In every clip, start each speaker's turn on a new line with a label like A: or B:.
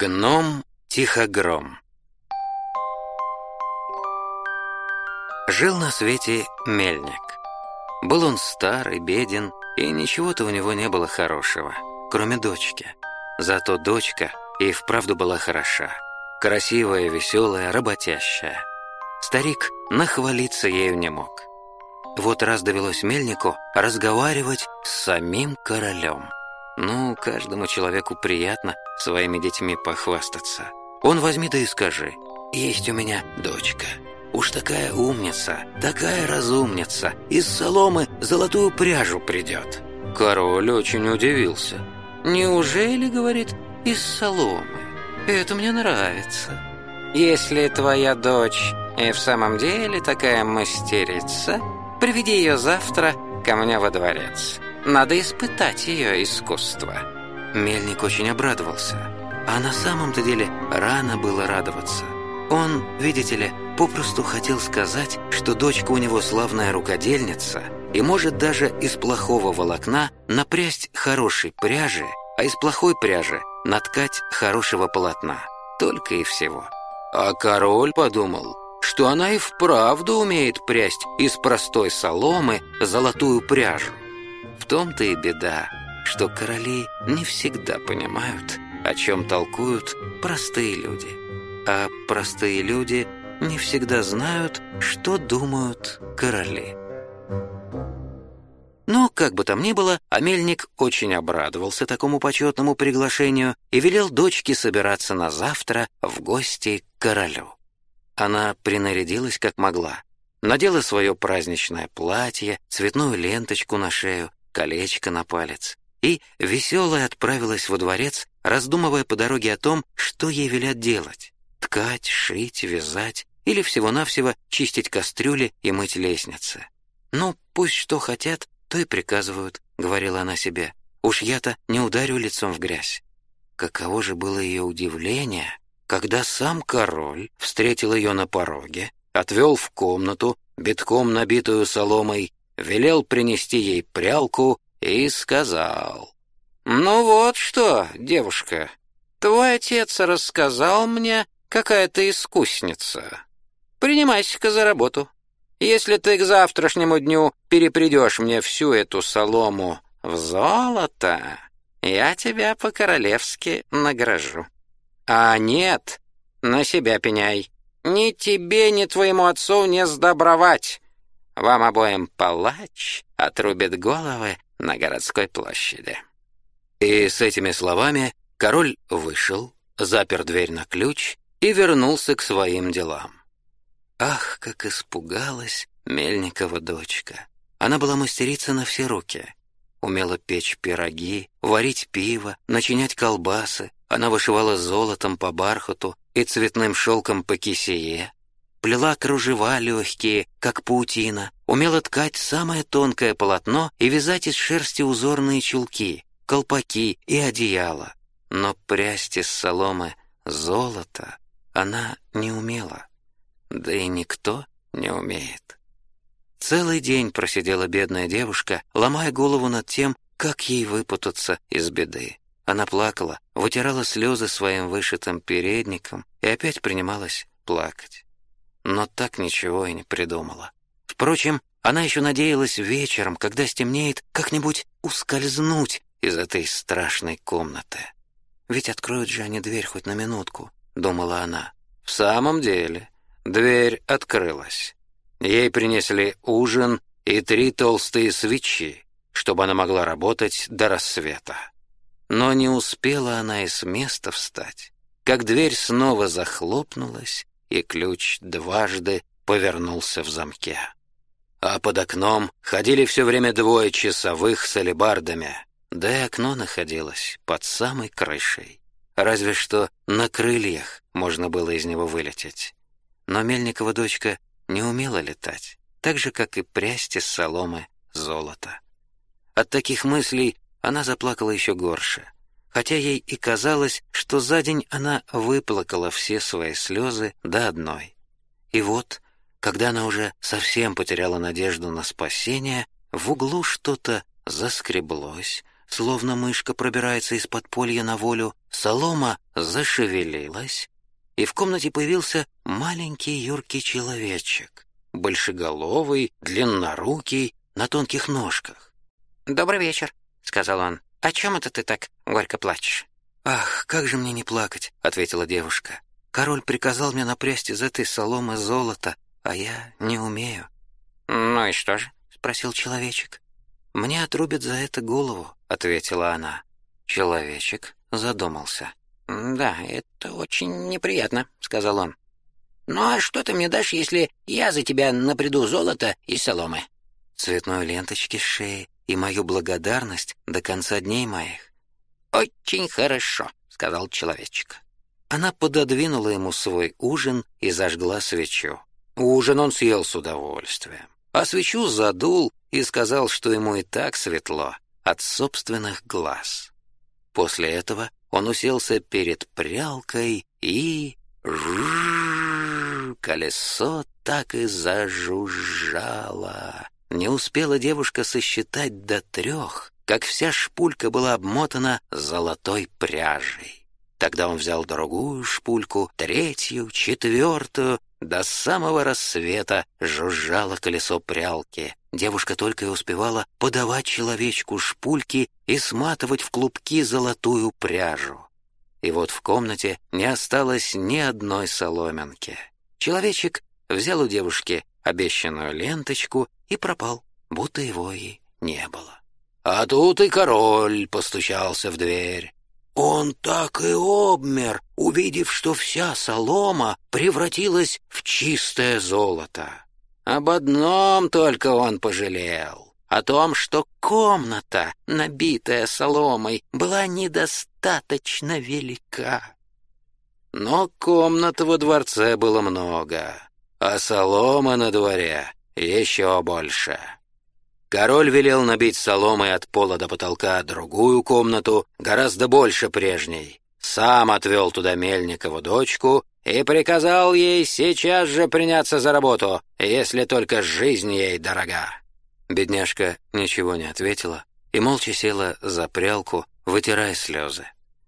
A: Гном-тихогром. Жил на свете мельник. Был он стар и беден, и ничего-то у него не было хорошего, кроме дочки. Зато дочка и вправду была хороша, красивая, веселая, работящая. Старик нахвалиться ею не мог. Вот раз довелось мельнику разговаривать с самим королем. Ну, каждому человеку приятно своими детьми похвастаться. Он возьми да и скажи: «Есть у меня дочка. Уж такая умница, такая разумница, из соломы золотую пряжу придет». Король очень удивился. «Неужели, — говорит, — из соломы? Это мне нравится. Если твоя дочь и в самом деле такая мастерица, приведи ее завтра ко мне во дворец. Надо испытать ее искусство». Мельник очень обрадовался. А на самом-то деле рано было радоваться. Он, видите ли, попросту хотел сказать, что дочка у него славная рукодельница и может даже из плохого волокна напрясть хорошей пряжи, а из плохой пряжи наткать хорошего полотна. Только и всего. А король подумал, что она и вправду умеет прясть из простой соломы золотую пряжу. В том-то и беда, что короли не всегда понимают, о чем толкуют простые люди. А простые люди не всегда знают, что думают короли. Но, как бы там ни было, а мельник очень обрадовался такому почетному приглашению и велел дочке собираться на завтра в гости к королю. Она принарядилась как могла, надела свое праздничное платье, цветную ленточку на шею, колечко на палец и веселая отправилась во дворец, раздумывая по дороге о том, что ей велят делать: ткать, шить, вязать или всего-навсего чистить кастрюли и мыть лестницы. «Ну, пусть что хотят, то и приказывают», — говорила она себе. «Уж я-то не ударю лицом в грязь». Каково же было ее удивление, когда сам король встретил ее на пороге, отвел в комнату, битком набитую соломой, велел принести ей прялку и сказал: «Ну вот что, девушка, твой отец рассказал мне, какая ты искусница. Принимайся-ка за работу. Если ты к завтрашнему дню перепрядешь мне всю эту солому в золото, я тебя по-королевски награжу. А нет, на себя пеняй. Ни тебе, ни твоему отцу не сдобровать. Вам обоим палач отрубит головы на городской площади». И с этими словами король вышел, запер дверь на ключ и вернулся к своим делам. Ах, как испугалась Мельникова дочка! Она была мастерица на все руки. Умела печь пироги, варить пиво, начинять колбасы. Она вышивала золотом по бархату и цветным шелком по кисее. Плела кружева легкие, как паутина, умела ткать самое тонкое полотно и вязать из шерсти узорные чулки, колпаки и одеяла. Но прясть из соломы золото она не умела. Да и никто не умеет. Целый день просидела бедная девушка, ломая голову над тем, как ей выпутаться из беды. Она плакала, вытирала слезы своим вышитым передником и опять принималась плакать. Но так ничего и не придумала. Впрочем, она еще надеялась вечером, когда стемнеет, как-нибудь ускользнуть из этой страшной комнаты. «Ведь откроют же они дверь хоть на минутку», — думала она. В самом деле, дверь открылась. Ей принесли ужин и 3 толстые свечи, чтобы она могла работать до рассвета. Но не успела она и с места встать, как дверь снова захлопнулась, и ключ дважды повернулся в замке. А под окном ходили все время 2 часовых с алебардами, да и окно находилось под самой крышей. Разве что на крыльях можно было из него вылететь. Но Мельникова дочка не умела летать, так же, как и прясть из соломы золото. От таких мыслей она заплакала еще горше, хотя ей и казалось, что за день она выплакала все свои слезы до одной. И вот, когда она уже совсем потеряла надежду на спасение, в углу что-то заскреблось, словно мышка пробирается из подполья на волю, солома зашевелилась, и в комнате появился маленький юркий человечек, большеголовый, длиннорукий, на тонких ножках.
B: «Добрый вечер», — сказал он. «О чем это ты так горько плачешь?»
A: «Ах, как же мне не плакать», — ответила девушка. «Король приказал мне напрясть из этой соломы золото, а я не умею».
B: «Ну и что же?»
A: — спросил человечек. «Мне отрубят за это голову», — ответила она. Человечек задумался.
B: «Да, это очень неприятно», — сказал он. «Ну а что ты мне дашь, если я за тебя напряду золото и соломы?»
A: «Цветной ленточки с шеи и мою благодарность до конца дней моих».
B: «Очень хорошо», — сказал человечек.
A: Она пододвинула ему свой ужин и зажгла свечу. Ужин он съел с удовольствием, а свечу задул и сказал, что ему и так светло от собственных глаз. После этого он уселся перед прялкой и... колесо так и зажужжало. Не успела девушка сосчитать до 3, как вся шпулька была обмотана золотой пряжей. Тогда он взял другую шпульку, 3, 4. До самого рассвета жужжало колесо прялки. Девушка только и успевала подавать человечку шпульки и сматывать в клубки золотую пряжу. И вот в комнате не осталось ни одной соломинки. Человечек взял у девушки обещанную ленточку и пропал, будто его и не было. А тут и король постучался в дверь. Он так и обмер, увидев, что вся солома превратилась в чистое золото. Об одном только он пожалел. О том, что комната, набитая соломой, была недостаточно велика. Но комнат во дворце было много, а солома на дворе еще больше. Король велел набить соломой от пола до потолка другую комнату, гораздо больше прежней. Сам отвел туда Мельникову дочку и приказал ей сейчас же приняться за работу, если только жизнь ей дорога. Бедняжка ничего не ответила и молча села за прялку, вытирая слезы.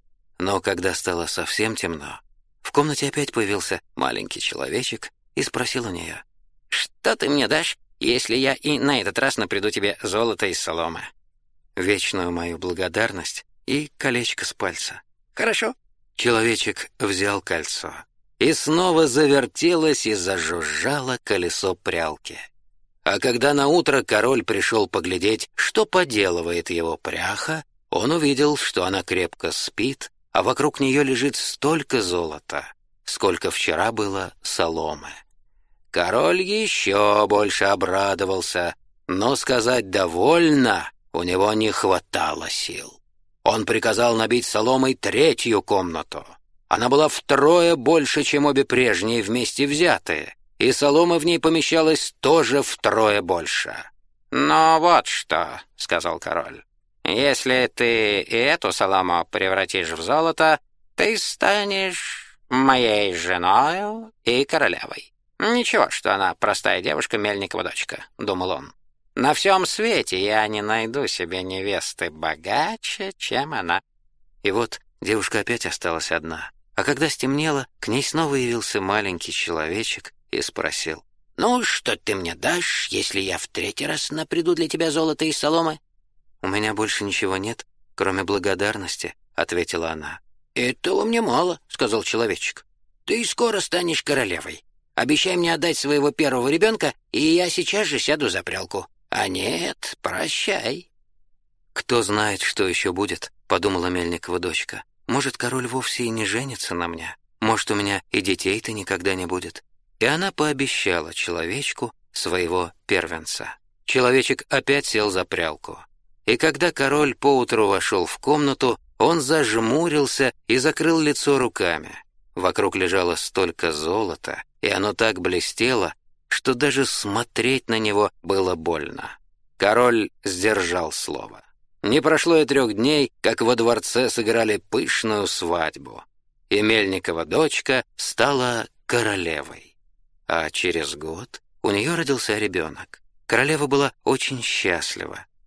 A: Но когда стало совсем темно, в комнате опять появился маленький человечек и спросил у нее:
B: «Что ты мне дашь, если я и на этот раз напряду тебе золото из соломы?»
A: «Вечную мою благодарность и колечко с пальца».
B: «Хорошо».
A: Человечек взял кольцо, и снова завертелось и зажужжало колесо прялки. А когда наутро король пришел поглядеть, что поделывает его пряха, он увидел, что она крепко спит, а вокруг нее лежит столько золота, сколько вчера было соломы. Король еще больше обрадовался, но сказать «довольно» у него не хватало сил. Он приказал набить соломой 3 комнату. Она была втрое больше, чем обе прежние вместе взятые, и солома в ней помещалась тоже втрое больше.
B: «Ну вот что», — сказал король, — «если ты и эту солому превратишь в золото, ты станешь моей женою и королевой». «Ничего, что она простая девушка, Мельникова дочка», — думал он. «На всем свете я не найду себе невесты богаче, чем она».
A: И вот девушка опять осталась одна. А когда стемнело, к ней снова явился маленький человечек и спросил:
B: «Ну, что ты мне дашь, если я в 3 раз напряду для тебя золото из соломы?»
A: «У меня больше ничего нет, кроме благодарности», — ответила она.
B: «Этого мне мало», — сказал человечек. «Ты скоро станешь королевой. Обещай мне отдать своего первого ребенка, и я сейчас же сяду за прялку. А нет, прощай».
A: «Кто знает, что еще будет», — подумала Мельникова дочка. «Может, король вовсе и не женится на мне. Может, у меня и детей-то никогда не будет». И она пообещала человечку своего первенца. Человечек опять сел за прялку. И когда король поутру вошел в комнату, он зажмурился и закрыл лицо руками. Вокруг лежало столько золота, и оно так блестело, что даже смотреть на него было больно. Король сдержал слово. Не прошло и 3 дней, как во дворце сыграли пышную свадьбу, и Мельникова дочка стала королевой. А через год у нее родился ребенок. Королева была очень счастлива,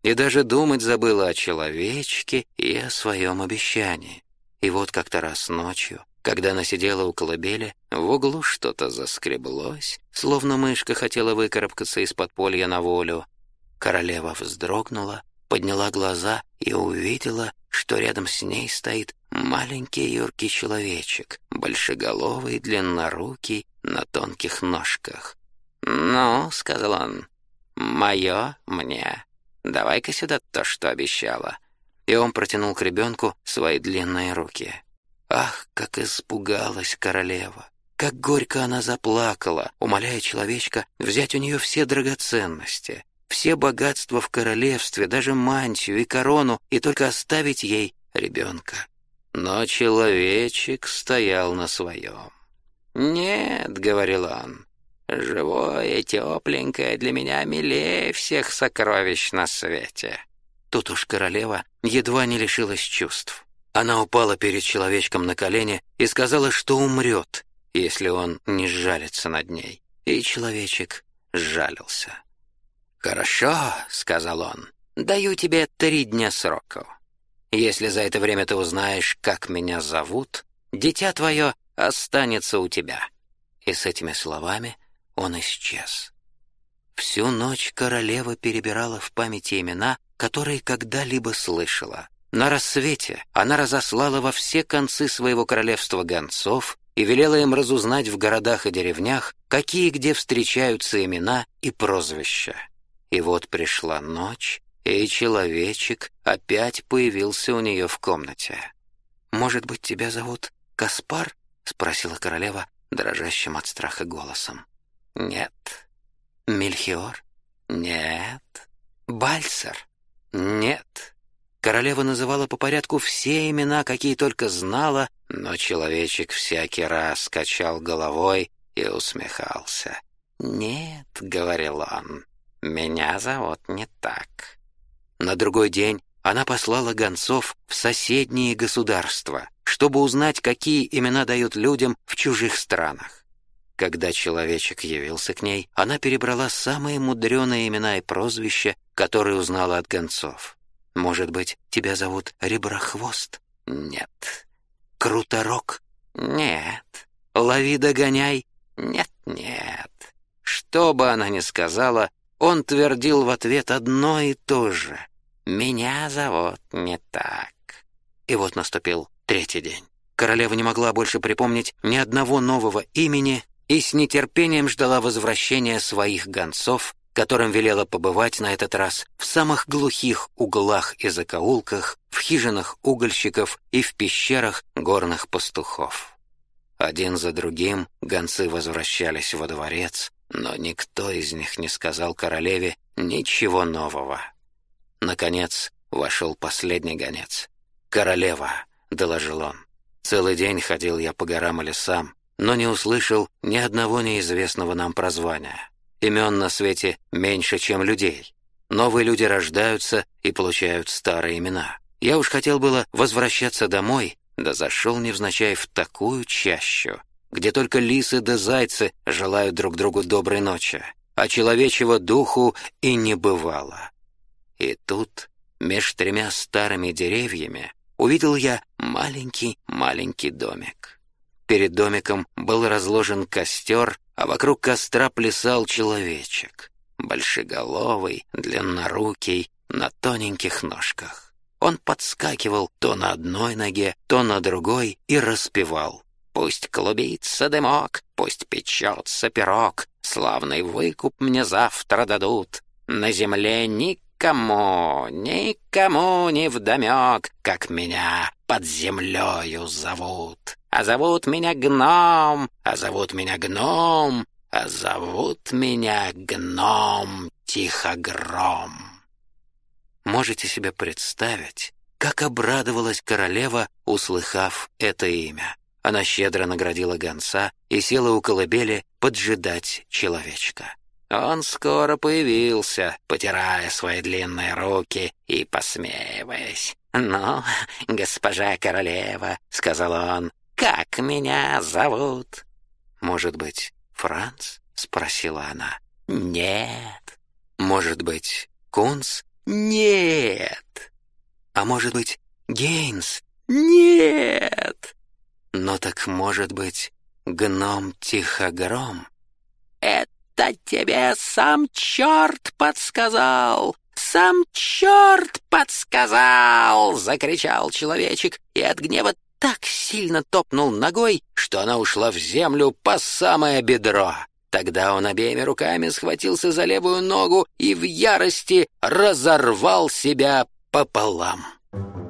A: и даже думать забыла о человечке и о своем обещании. И вот как-то раз ночью, когда она сидела у колыбели, в углу что-то заскреблось, словно мышка хотела выкарабкаться из подполья на волю. Королева вздрогнула, подняла глаза и увидела, что рядом с ней стоит маленький юркий человечек, большеголовый, длиннорукий, на тонких ножках. «Ну, — сказал он, — мое мне. Давай-ка сюда то, что обещала». И он протянул к ребенку свои длинные руки. Ах, как испугалась королева! Как горько она заплакала, умоляя человечка взять у нее все драгоценности, все богатства в королевстве, даже мантию и корону, и только оставить ей ребенка. Но человечек стоял на своем. «Нет, — говорил он, — живое, тепленькое для меня милее всех сокровищ на свете». Тут уж королева едва не лишилась чувств. Она упала перед человечком на колени и сказала, что умрет, если он не сжалится над ней. И человечек сжалился. «Хорошо, — сказал он, — даю тебе 3 дня срока. Если за это время ты узнаешь, как меня зовут, дитя твое останется у тебя». И с этими словами он исчез. Всю ночь королева перебирала в памяти имена, которые когда-либо слышала. На рассвете она разослала во все концы своего королевства гонцов и велела им разузнать в городах и деревнях, какие где встречаются имена и прозвища. И вот пришла ночь, и человечек опять появился у нее в комнате. «Может быть, тебя зовут Каспар?» — спросила королева дрожащим от страха голосом. «Нет». «Мельхиор?» «Нет». «Бальсар?» «Нет». Королева называла по порядку все имена, какие только знала, но человечек всякий раз качал головой и усмехался. «Нет», — говорил он, — «меня зовут не так». На другой день она послала гонцов в соседние государства, чтобы узнать, какие имена дают людям в чужих странах. Когда человечек явился к ней, она перебрала самые мудреные имена и прозвища, которые узнала от гонцов. «Может быть, тебя зовут Реброхвост?» «Нет». «Круторог?» «Нет». «Лови, догоняй?» «Нет». Что бы она ни сказала, он твердил в ответ одно и то же. «Меня зовут не так». И вот наступил 3-й день. Королева не могла больше припомнить ни одного нового имени и с нетерпением ждала возвращения своих гонцов, которым велела побывать на этот раз в самых глухих углах и закоулках, в хижинах угольщиков и в пещерах горных пастухов. Один за другим гонцы возвращались во дворец, но никто из них не сказал королеве ничего нового. Наконец вошел последний гонец. «Королева», — доложил он, — «целый день ходил я по горам и лесам, но не услышал ни одного неизвестного нам прозвания. Имен на свете меньше, чем людей. Новые люди рождаются и получают старые имена. Я уж хотел было возвращаться домой, да зашел невзначай в такую чащу, где только лисы да зайцы желают друг другу доброй ночи, а человечьего духу и не бывало. И тут, меж 3 старыми деревьями, увидел я маленький домик. Перед домиком был разложен костер, а вокруг костра плясал человечек, большеголовый, длиннорукий, на тоненьких ножках. Он подскакивал то на одной ноге, то на другой и распевал: «Пусть клубится дымок, пусть печется пирог, славный выкуп мне завтра дадут. На земле никому не вдомек, как меня под землею зовут. А зовут меня гном, а зовут меня гном, а зовут меня гном Тихогром». Можете себе представить, как обрадовалась королева, услыхав это имя. Она щедро наградила гонца и села у колыбели поджидать человечка. Он скоро появился, потирая свои длинные руки и посмеиваясь. «Ну, госпожа королева, — сказал он, — как меня зовут?» «Может быть, Франц?» — спросила она. «Нет». «Может быть, Кунс?» Нет. А может быть, Гейнс? Нет. Но так может быть, гном Тихогром? Это тебе сам черт подсказал! Сам черт подсказал! Закричал человечек и от гнева так сильно топнул ногой, что она ушла в землю по самое бедро. Тогда он обеими руками схватился за левую ногу и в ярости разорвал себя пополам.